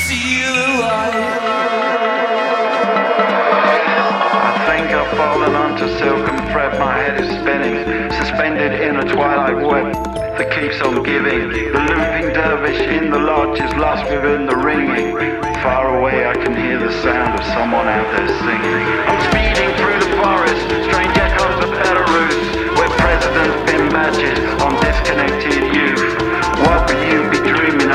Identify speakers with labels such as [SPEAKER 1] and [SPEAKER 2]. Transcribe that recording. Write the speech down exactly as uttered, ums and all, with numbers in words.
[SPEAKER 1] see the light.
[SPEAKER 2] I think I've fallen onto silken thread. My head is spinning, suspended in a twilight web that keeps on giving. The looping dervish in the lodge is lost within the ringing. Far away I can hear the sound of someone out there singing. I'm speeding through the forest, strange echoes of Belarus, where presidents pin badges on disconnected youth. What will you be